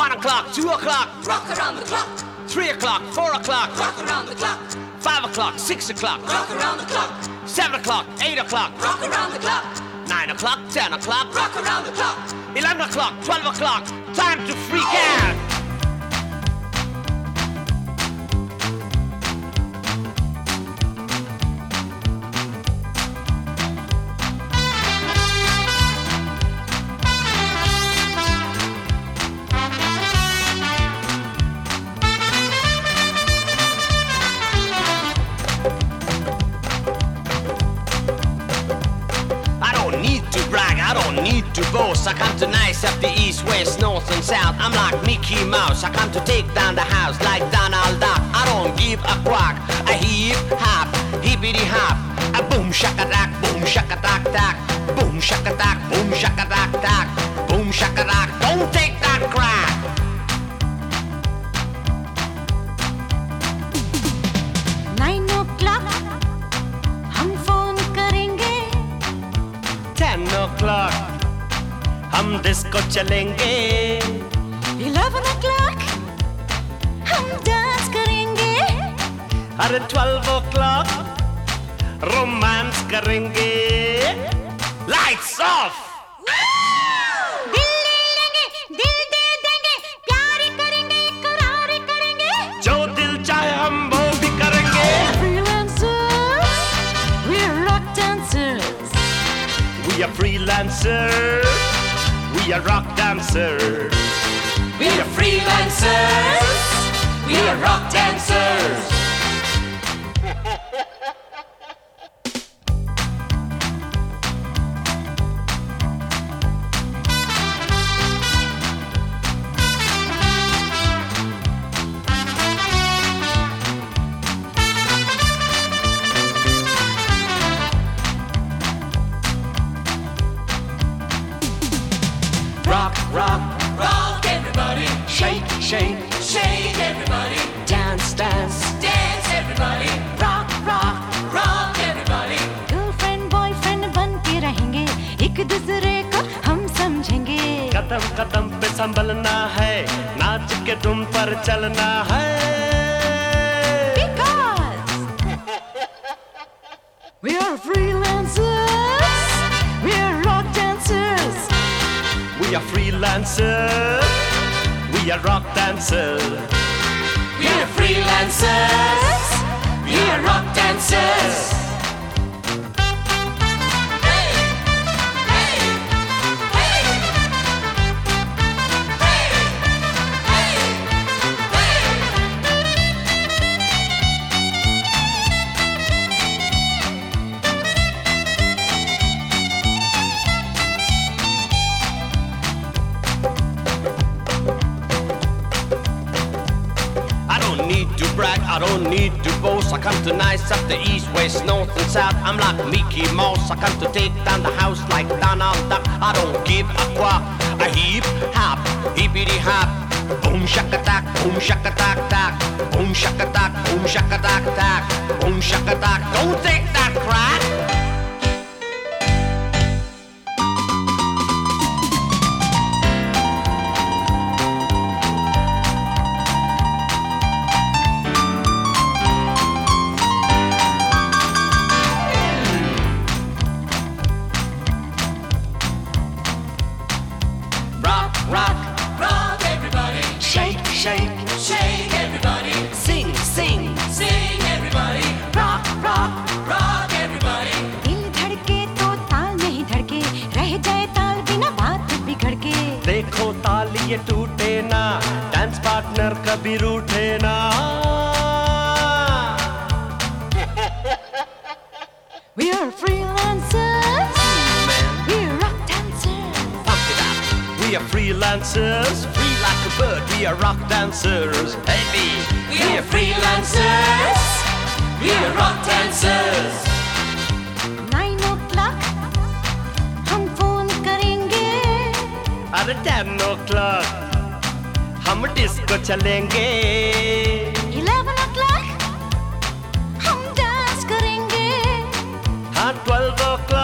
1 o'clock, 2 o'clock, Rock around the clock, 3 o'clock, 4 o'clock, rock around the clock, 5 o'clock, 6 o'clock, rock around the clock, 7 o'clock, 8 o'clock, rock around the clock, 9 o'clock, 10 o'clock, rock around the clock. 11 o'clock, 12 o'clock, time to freak out. I don't need to boast. I come to nice up the east, west, north and south. I'm like Mickey Mouse. I come to take down the house like Donald Duck. I don't give a quack. A hip hop, hippity hop. A boom shaka dak, boom shaka dak dak. Boom shaka dak, boom shaka dak dak. Boom shaka dak. Don't take that crack. 9 o'clock हम phone करेंगे 10 o'clock हम disco चलेंगे 11 o'clock हम dance करेंगे अरे 12 o'clock romance करेंगे Lights off दिल ले लेंगे दिल दे देंगे प्यार करेंगे करार करेंगे जो दिल चाहे हम वो भी करेंगे freelancers we're rock dancers We are freelancers We are rock dancers We are freelancers, we are rock dancers. Rock, rock, Rock everybody, shake, shake shake everybody, Dance, dance dance everybody, rock rock rock everybody. Girlfriend boyfriend बन के रहेंगे एक दूसरे को हम समझेंगे कदम कदम पे संभलना है नाच के धुन पर चलना है because we are freelancers we are rock dancers We are freelancers We are rock dancers We are freelancers, we are rock dancers. Hey, hey, hey, I don't need to brag, I don't need to boast I come to nice up the east, west, north and south I'm like Mickey Mouse I come to take down the house like Donald Duck I don't give a quack A hip hop, hippity hop Boom shaka tak, boom shaka tak tak Boom shaka tak, boom shaka tak tak Boom shaka tak, don't take that crack Rock, rock, rock everybody, shake, shake shake everybody, Sing, sing sing everybody, rock rock rock everybody. दिल धड़के तो ताल नहीं धड़के रह जाए ताल बिना बात बिगड़ के देखो ताल ये टूटे ना डांस पार्टनर कभी रूठे ना we are freelancers we are rock dancers Pump it up. We are freelancers, free like a bird. We are rock dancers. Hey, me. We are freelancers, we are rock dancers. 9 o'clock हम phone करेंगे अरे 10 o'clock हम disco चलेंगे 11 o'clock हम dance करेंगे हाँ 12 o'clock